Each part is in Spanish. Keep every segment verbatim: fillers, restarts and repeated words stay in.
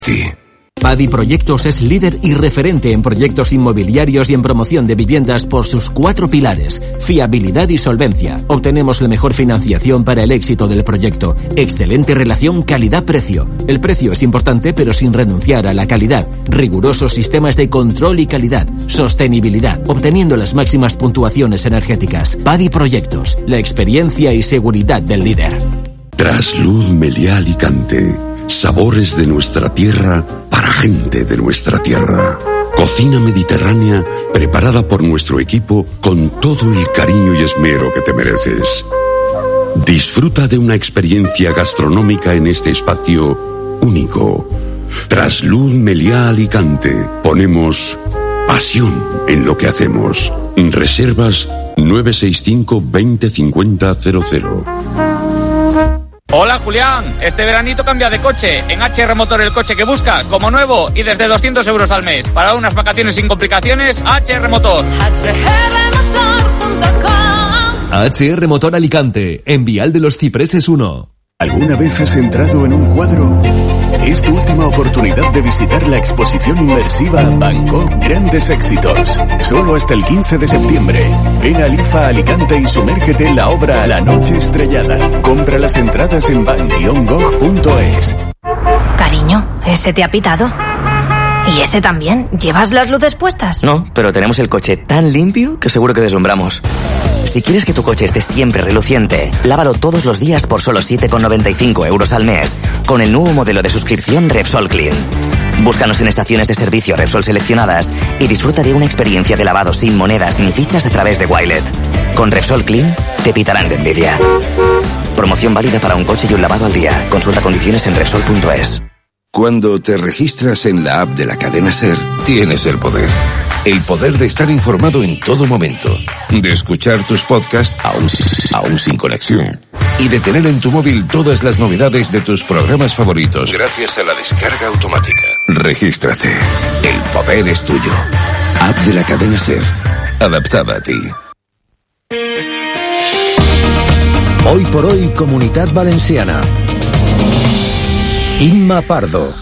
Sí. Padi Proyectos es líder y referente en proyectos inmobiliarios y en promoción de viviendas por sus cuatro pilares: fiabilidad y solvencia. Obtenemos la mejor financiación para el éxito del proyecto. Excelente relación calidad-precio. El precio es importante, pero sin renunciar a la calidad. Rigurosos sistemas de control y calidad. Sostenibilidad, obteniendo las máximas puntuaciones energéticas. Padi Proyectos, la experiencia y seguridad del líder. Trasluz Meliá Alicante. Sabores de nuestra tierra para gente de nuestra tierra. Cocina mediterránea preparada por nuestro equipo con todo el cariño y esmero que te mereces. Disfruta de una experiencia gastronómica en este espacio único. Trasluz Meliá Alicante. Ponemos pasión en lo que hacemos. Reservas nueve seis cinco veinte cincuenta cero cero. Hola Julián, este veranito cambia de coche. En H R Motor el coche que buscas, como nuevo y desde doscientos euros al mes. Para unas vacaciones sin complicaciones, H R Motor. H R Motor Alicante, en Vial de los Cipreses uno. ¿Alguna vez has entrado en un cuadro? Es tu última oportunidad de visitar la exposición inmersiva Bangkok Grandes Éxitos. Solo hasta el quince de septiembre. Ven a Lifa Alicante y sumérgete en la obra La Noche Estrellada. Compra las entradas en van guion gog punto es. Cariño, ¿ese te ha pitado? ¿Y ese también? ¿Llevas las luces puestas? No, pero tenemos el coche tan limpio que seguro que deslumbramos. Si quieres que tu coche esté siempre reluciente, lávalo todos los días por solo siete con noventa y cinco euros al mes con el nuevo modelo de suscripción Repsol Clean. Búscanos en estaciones de servicio Repsol seleccionadas y disfruta de una experiencia de lavado sin monedas ni fichas a través de Wilet. Con Repsol Clean te pitarán de envidia. Promoción válida para un coche y un lavado al día. Consulta condiciones en Repsol punto es. Cuando te registras en la app de la cadena SER, tienes el poder. El poder de estar informado en todo momento, de escuchar tus podcasts aún, aún sin conexión y de tener en tu móvil todas las novedades de tus programas favoritos gracias a la descarga automática. Regístrate. El poder es tuyo. App de la cadena SER. Adaptada a ti. Hoy por hoy, Comunitat Valenciana. Imma Pardo.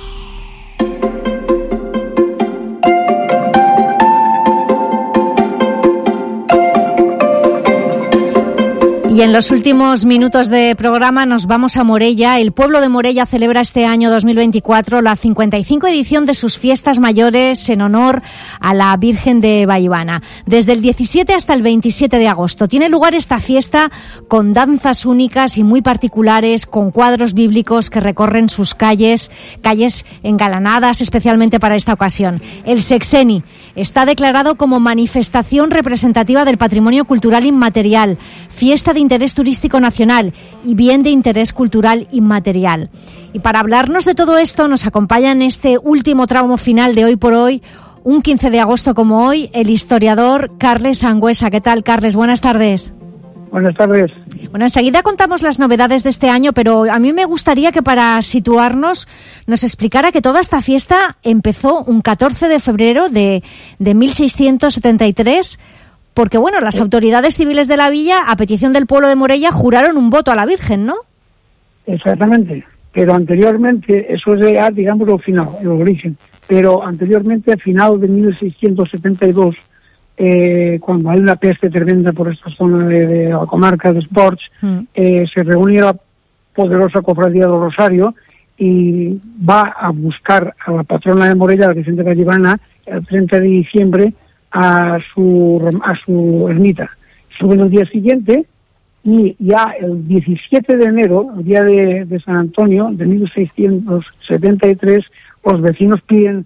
Y en los últimos minutos de programa nos vamos a Morella. El pueblo de Morella celebra este año dos mil veinticuatro la cincuenta y cinco edición de sus fiestas mayores en honor a la Virgen de Vallivana. Desde el diecisiete hasta el veintisiete de agosto tiene lugar esta fiesta con danzas únicas y muy particulares, con cuadros bíblicos que recorren sus calles, calles engalanadas especialmente para esta ocasión. El Sexeni está declarado como manifestación representativa del patrimonio cultural inmaterial, fiesta de interés turístico nacional y bien de interés cultural inmaterial. Y para hablarnos de todo esto nos acompaña en este último tramo final de Hoy por Hoy, un quince de agosto como hoy, el historiador Carles Sangüesa. ¿Qué tal, Carles? Buenas tardes. Buenas tardes. Bueno, enseguida contamos las novedades de este año, pero a mí me gustaría que para situarnos nos explicara que toda esta fiesta empezó un catorce de febrero de, de mil seiscientos setenta y tres, porque, bueno, las autoridades civiles de la villa, a petición del pueblo de Morella, juraron un voto a la Virgen, ¿no? Exactamente, pero anteriormente, eso es ya, digamos, lo final, el origen, pero anteriormente, a final de mil seiscientos setenta y dos, eh, cuando hay una peste tremenda por esta zona de, de la comarca de Sports, mm. eh, se reúne la poderosa cofradía del Rosario y va a buscar a la patrona de Morella, la Virgen de Vallivana, el treinta de diciembre, a su a su ermita. Suben el día siguiente y ya el diecisiete de enero, el día de, de San Antonio de mil seiscientos setenta y tres, los vecinos piden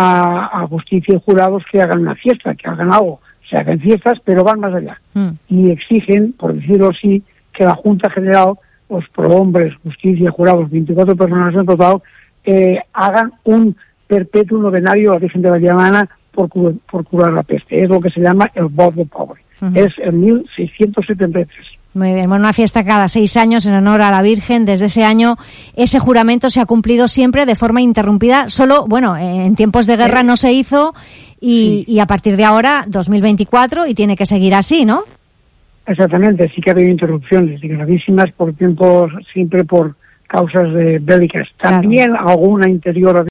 a, a justicia y jurados que hagan una fiesta, que hagan algo, se hagan fiestas, pero van más allá. Mm. Y exigen, por decirlo así, que la Junta General, los prohombres, justicia, jurados, veinticuatro personas en total, eh, hagan un perpetuo novenario a la Virgen de Vallivana por, por curar la peste. Es lo que se llama el voto pobre. Uh-huh. Es en mil seiscientos setenta y tres. Muy bien, bueno, una fiesta cada seis años en honor a la Virgen. Desde ese año ese juramento se ha cumplido siempre de forma interrumpida. Solo, bueno, en tiempos de guerra no se hizo y, sí. y a partir de ahora, dos mil veinticuatro, y tiene que seguir así, ¿no? Exactamente, sí que ha habido interrupciones gravísimas por tiempos, siempre por causas de bélicas. También claro. alguna interior